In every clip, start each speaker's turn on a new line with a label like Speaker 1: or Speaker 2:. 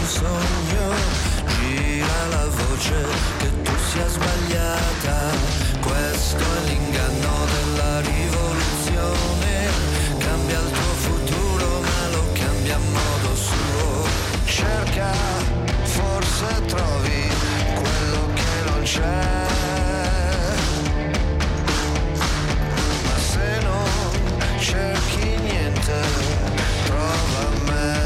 Speaker 1: sogno, gira la voce che tu sia sbagliata, questo è l'inganno della rivoluzione, cambia il tuo futuro ma lo cambia a modo suo, cerca, forse trovi quello che non c'è, ma se non cerchi niente, trova me.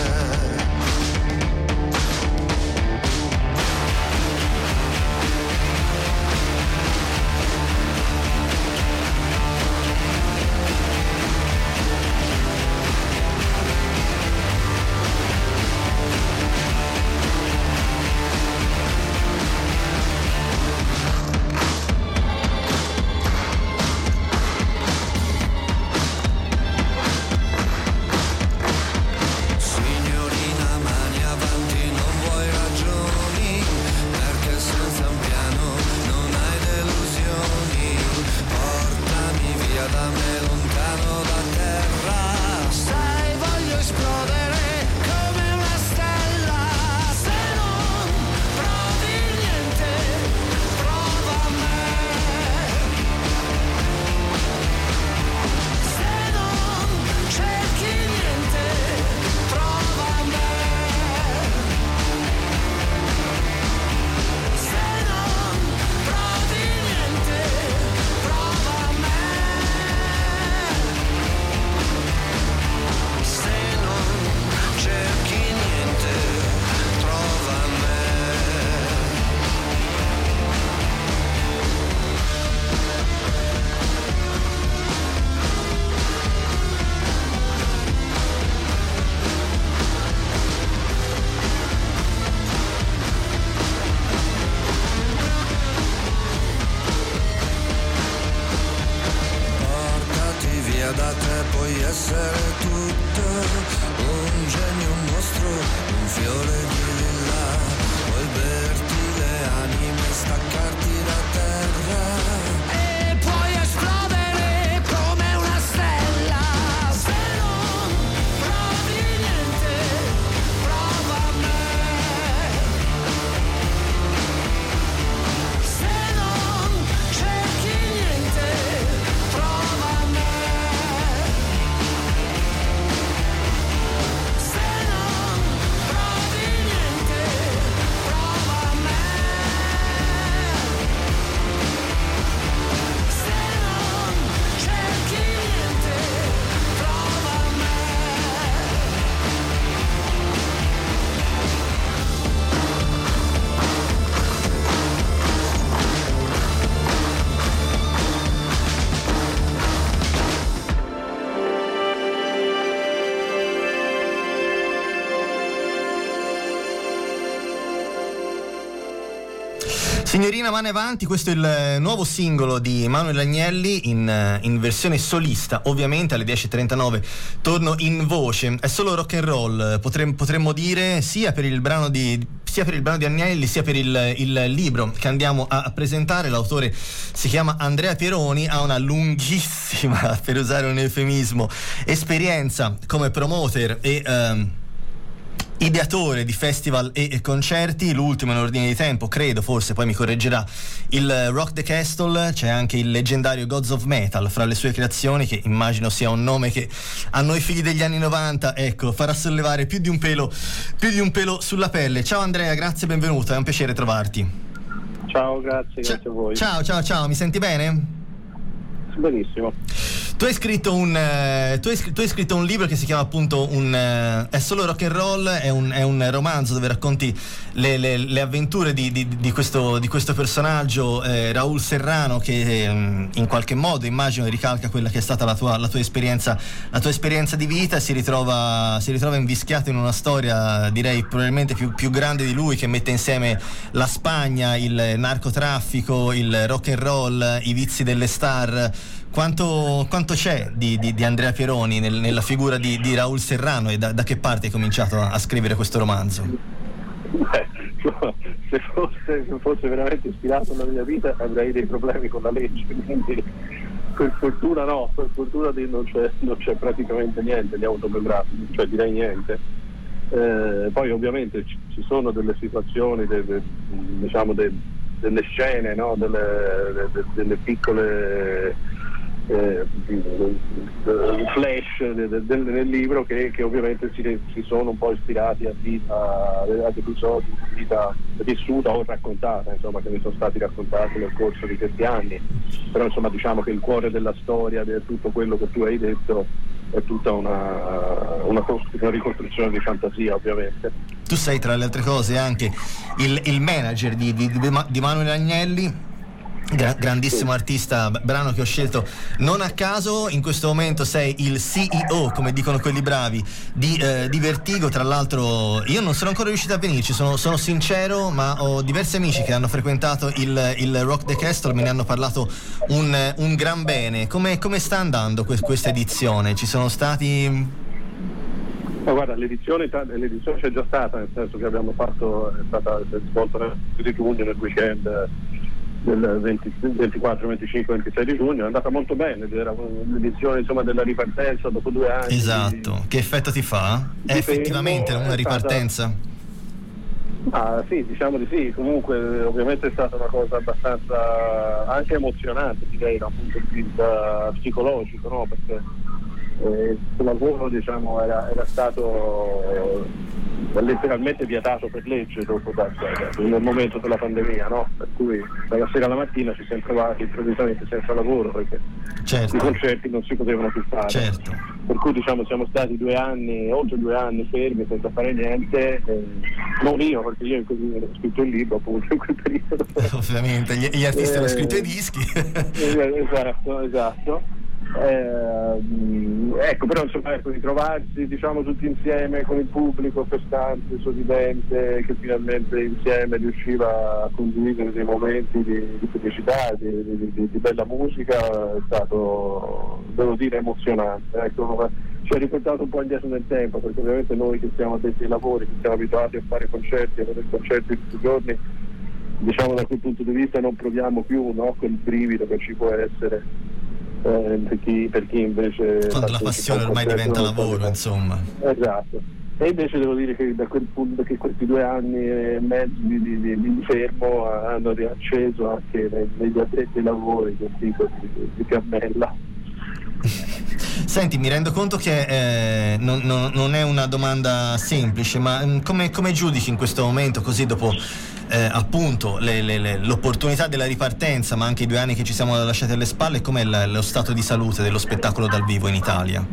Speaker 2: Signorina Mane Avanti, questo è il nuovo singolo di Emanuele Agnelli in versione solista, ovviamente alle 10.39 torno in voce, è solo rock and roll, potremmo dire, sia per il brano di Agnelli sia per il libro che andiamo a presentare. L'autore si chiama Andrea Pieroni, ha una lunghissima, per usare un eufemismo, esperienza come promoter e ideatore di festival e concerti, l'ultimo in ordine di tempo, credo, forse poi mi correggerà, il Rock the Castle. C'è anche il leggendario Gods of Metal fra le sue creazioni, che immagino sia un nome che a noi figli degli anni 90, ecco, farà sollevare più di un pelo sulla pelle. Ciao Andrea, grazie, benvenuto, è un piacere trovarti.
Speaker 3: Ciao, grazie a voi.
Speaker 2: Ciao, mi senti bene?
Speaker 3: Benissimo.
Speaker 2: Tu hai scritto un libro che si chiama appunto è solo rock and roll, è un romanzo dove racconti le avventure di questo personaggio, Raul Serrano, che in qualche modo immagino ricalca quella che è stata la tua esperienza di vita, e si ritrova invischiato in una storia, direi probabilmente più grande di lui, che mette insieme la Spagna, il narcotraffico, il rock and roll, i vizi delle star. Quanto c'è di Andrea Pieroni nella figura di Raul Serrano, e da che parte hai cominciato a scrivere questo romanzo?
Speaker 3: Se fosse veramente ispirato alla mia vita avrei dei problemi con la legge, quindi per fortuna non c'è praticamente niente di autobiografico, cioè direi niente. Poi ovviamente ci sono delle situazioni, diciamo delle scene, no? delle piccole flash nel libro che ovviamente si sono un po' ispirati ad episodi di vita vissuta o raccontata, insomma, che mi sono stati raccontati nel corso di questi anni. Però insomma diciamo che il cuore della storia, di tutto quello che tu hai detto, è tutta una ricostruzione di fantasia, ovviamente.
Speaker 2: Tu sei tra le altre cose anche il manager di Manuel Agnelli, grandissimo artista, brano che ho scelto non a caso. In questo momento sei il CEO, come dicono quelli bravi, di Vertigo. Tra l'altro io non sono ancora riuscito a venirci, sono sincero, ma ho diversi amici che hanno frequentato il Rock the Castle, me ne hanno parlato un gran bene. Come sta andando questa edizione? Ci sono stati...
Speaker 3: Ma guarda, l'edizione c'è già stata, nel senso che abbiamo fatto, è stata svolta nel giugno, nel weekend del 24, 25, 26 di giugno. È andata molto bene, era un'edizione insomma della ripartenza dopo 2 anni.
Speaker 2: Esatto, che effetto ti fa? È effettivamente una ripartenza?
Speaker 3: Sì, diciamo di sì. Comunque ovviamente è stata una cosa abbastanza anche emozionante, direi, da un punto di vista psicologico, no? Perché il lavoro, diciamo, era stato letteralmente vietato per legge nel momento della pandemia, no? Per cui dalla sera alla mattina ci siamo trovati improvvisamente senza lavoro, perché i concerti non si potevano più fare.
Speaker 2: Certo.
Speaker 3: Per cui diciamo siamo stati oltre 2 anni fermi senza fare niente, non io, perché io ho scritto il libro appunto in quel periodo.
Speaker 2: Ovviamente gli artisti hanno scritto i dischi.
Speaker 3: Esatto. Ecco, però insomma, ritrovarsi, diciamo, tutti insieme con il pubblico festante, sorridente, che finalmente insieme riusciva a condividere dei momenti di felicità, di bella musica, è stato, devo dire, emozionante. Ecco, ci ha riportato un po' indietro nel tempo, perché ovviamente noi che siamo addetti ai lavori, che siamo abituati a fare concerti, a vedere concerti tutti i giorni, diciamo, da quel punto di vista non proviamo più, no, quel brivido che ci può essere per chi invece,
Speaker 2: quando la passione ormai diventa lavoro, insomma.
Speaker 3: Esatto. E invece devo dire che da quel punto, che questi 2 anni e mezzo di fermo hanno riacceso anche negli addetti ai lavori quel tipo di fiammella.
Speaker 2: Senti, mi rendo conto che non è una domanda semplice, ma come giudichi in questo momento, così dopo appunto l'opportunità della ripartenza, ma anche i 2 anni che ci siamo lasciati alle spalle, com'è lo stato di salute dello spettacolo dal vivo in Italia?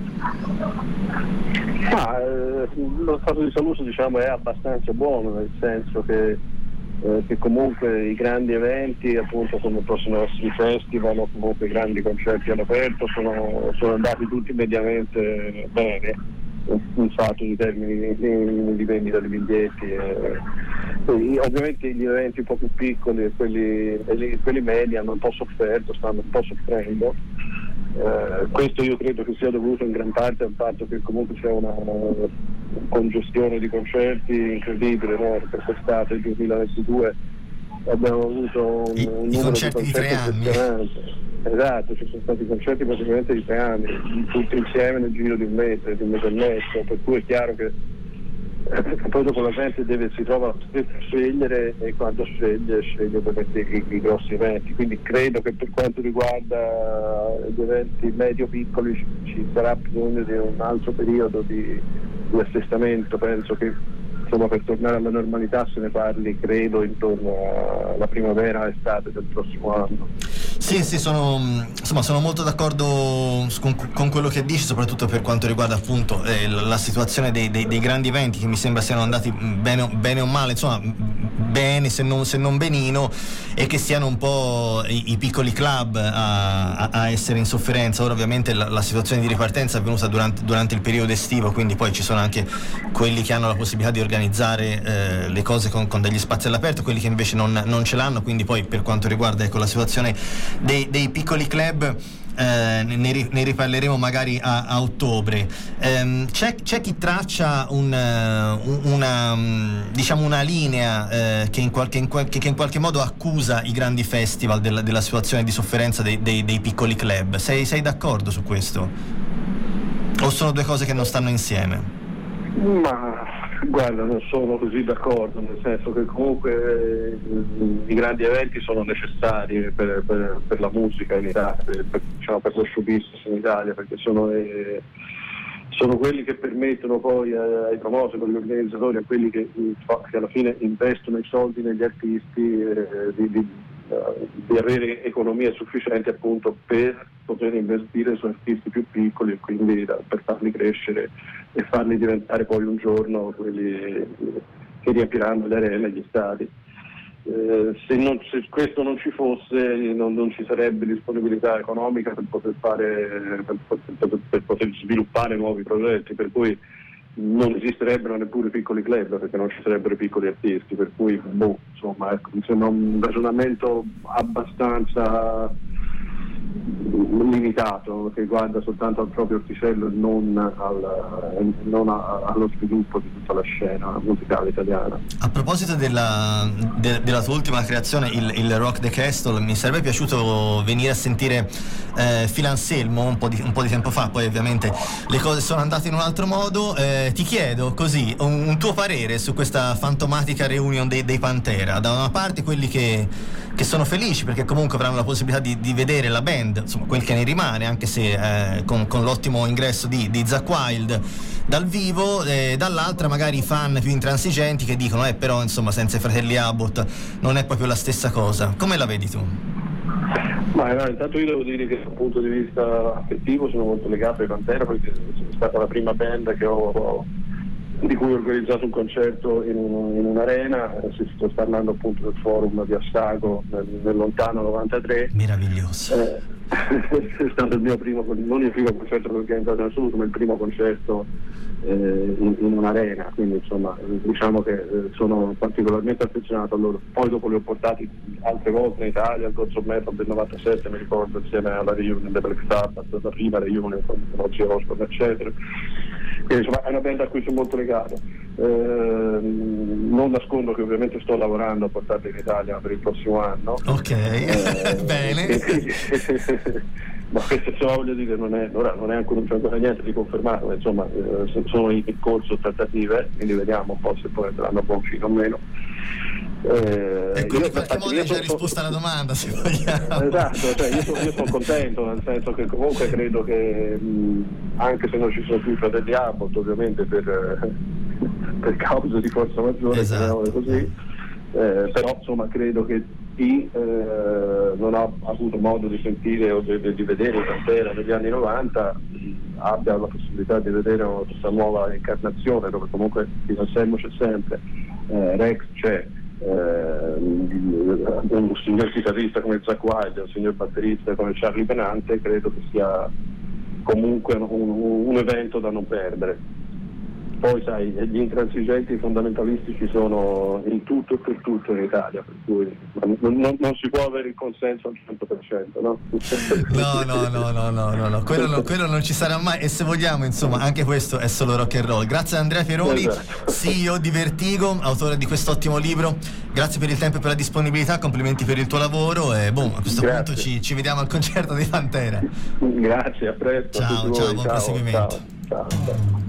Speaker 3: Lo stato di salute, diciamo, è abbastanza buono, nel senso che comunque i grandi eventi, appunto, come possono essere i festival o comunque i grandi concerti all'aperto, sono andati tutti mediamente bene, in fatto di termini di vendita di biglietti. Ovviamente gli eventi un po' più piccoli e quelli medi hanno un po' sofferto, stanno un po' soffrendo. Questo io credo che sia dovuto in gran parte al fatto che comunque c'è una congestione di concerti incredibile, no? Per quest'estate 2022 abbiamo avuto un numero
Speaker 2: concerti di 3 anni.
Speaker 3: Esatto, ci sono stati concerti praticamente di 3 anni, tutti insieme nel giro di un mese e mezzo, per cui è chiaro che poi dopo la gente si trova a scegliere, e quando sceglie ovviamente i grossi eventi. Quindi credo che per quanto riguarda gli eventi medio-piccoli ci sarà bisogno di un altro periodo di assestamento. Penso che, insomma, per tornare alla normalità se ne parli, credo, intorno alla primavera, estate del prossimo anno.
Speaker 2: Sì, sono molto d'accordo con quello che dici, soprattutto per quanto riguarda appunto la situazione dei grandi eventi, che mi sembra siano andati bene o male, insomma bene se non benino, e che siano un po' i piccoli club a essere in sofferenza. Ora ovviamente la situazione di ripartenza è avvenuta durante il periodo estivo, quindi poi ci sono anche quelli che hanno la possibilità di organizzare le cose con degli spazi all'aperto, quelli che invece non ce l'hanno. Quindi poi, per quanto riguarda, ecco, la situazione dei piccoli club, ne riparleremo magari a ottobre. C'è chi traccia una linea che in qualche modo accusa i grandi festival della situazione di sofferenza dei piccoli club. Sei d'accordo su questo? O sono 2 cose che non stanno insieme?
Speaker 3: Ma Guarda, non sono così d'accordo, nel senso che comunque i grandi eventi sono necessari per la musica in Italia, per lo show business in Italia, perché sono quelli che permettono poi ai promotori, agli organizzatori, a quelli che alla fine investono i soldi negli artisti di avere economie sufficienti appunto per poter investire su artisti più piccoli e quindi per farli crescere e farli diventare poi un giorno quelli che riempiranno le arene e gli stadi. Se questo non ci fosse non ci sarebbe disponibilità economica per poter sviluppare nuovi progetti, per cui non esisterebbero neppure piccoli club perché non ci sarebbero piccoli artisti, per cui insomma, ecco, mi sembra un ragionamento abbastanza limitato che guarda soltanto al proprio orticello e non allo sviluppo di tutta la scena musicale italiana.
Speaker 2: A proposito della tua ultima creazione, il Rock the Castle, mi sarebbe piaciuto venire a sentire Phil Anselmo un po' di tempo fa, poi ovviamente le cose sono andate in un altro modo. Ti chiedo così un tuo parere su questa fantomatica reunion dei Pantera. Da una parte quelli che sono felici perché comunque avranno la possibilità di vedere la band, insomma quel che ne rimane, anche se con l'ottimo ingresso di Zakk Wylde dal vivo, dall'altra magari i fan più intransigenti che dicono però insomma senza i fratelli Abbott non è proprio la stessa cosa. Come la vedi tu?
Speaker 3: Ma intanto io devo dire che dal punto di vista affettivo sono molto legato ai Pantera perché è stata la prima band di cui ho organizzato un concerto in un'arena. Si sta parlando appunto del forum di Assago nel lontano 93.
Speaker 2: Meraviglioso.
Speaker 3: È stato non il primo concerto che ho organizzato in assoluto, ma il primo concerto in un'arena, quindi insomma diciamo che sono particolarmente affezionato a loro. Poi dopo li ho portati altre volte in Italia, al Gods of Metal del 97 mi ricordo, insieme alla reunion del Black Sabbath, la prima reunion con Ozzy Osbourne eccetera. Quindi insomma è una band a cui sono molto legato. Non nascondo che ovviamente sto lavorando a portarli in Italia per il prossimo anno.
Speaker 2: Ok, bene.
Speaker 3: Ma questo voglio dire non è ancora niente di confermato, ma insomma sono in corso trattative, quindi vediamo un po' se poi andranno a buon fine o meno.
Speaker 2: Ecco, in qualche modo hai già risposto alla domanda, se vogliamo.
Speaker 3: Esatto, cioè io sono contento, nel senso che comunque credo che anche se non ci sono più fratelli Abbott, ovviamente per cause di forza maggiore,
Speaker 2: esatto.
Speaker 3: Così, però insomma credo che chi non ha avuto modo di sentire o di vedere i Pantera negli anni 90 abbia la possibilità di vedere questa nuova incarnazione dove comunque il Anselmo c'è sempre, Rex c'è, un signor chitarrista come Zakk Wylde, un signor batterista come Charlie Benante. Credo che sia comunque un evento da non perdere. Poi sai, gli intransigenti fondamentalisti ci sono in tutto e per tutto in Italia, per cui non si può avere il consenso al 100%, no?
Speaker 2: No, quello non ci sarà mai, e se vogliamo insomma anche questo è solo rock and roll. Grazie ad Andrea Pieroni,
Speaker 3: esatto.
Speaker 2: CEO di Vertigo, autore di quest'ottimo libro. Grazie per il tempo e per la disponibilità, complimenti per il tuo lavoro e a questo punto ci vediamo al concerto dei Pantera.
Speaker 3: Grazie, a presto.
Speaker 2: Ciao, buon proseguimento.
Speaker 3: Ciao.